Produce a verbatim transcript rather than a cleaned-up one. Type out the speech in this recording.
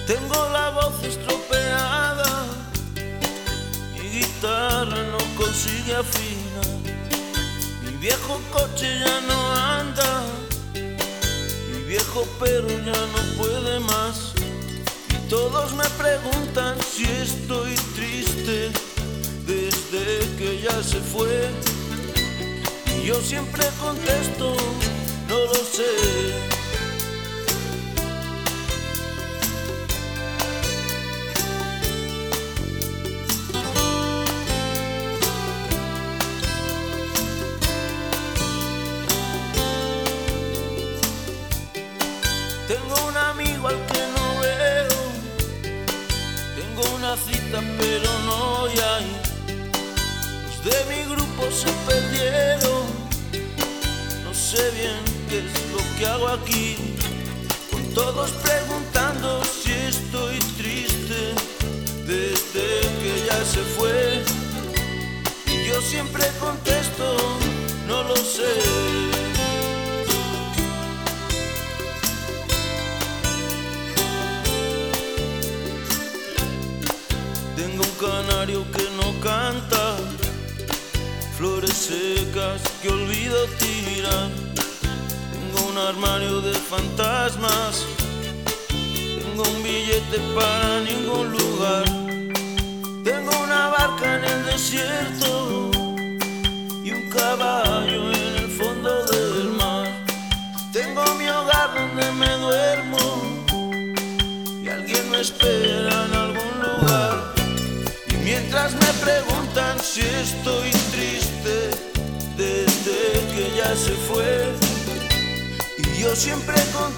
Tengo la voz estropeada, mi guitarra no consigue afinar, mi viejo coche ya no anda, mi viejo perro ya no puede más. Y todos me preguntan si estoy triste desde que ya se fue, y yo siempre contesto, no lo sé. Tengo un amigo al que no veo, tengo una cita pero no hay. Los de mi grupo se perdieron, no sé bien qué es lo que hago aquí, con todos preguntando si estoy triste desde que ya se fue, y yo siempre contesto, no lo sé. Tengo un canario que no canta, flores secas que olvido tirar. Tengo un armario de fantasmas, tengo un billete para ningún lugar. Tengo una barca en el desierto y un caballo en el fondo del mar. Tengo mi hogar donde me duermo y alguien me espera en algún lugar. Mientras me preguntan si estoy triste desde que ya se fue, y yo siempre con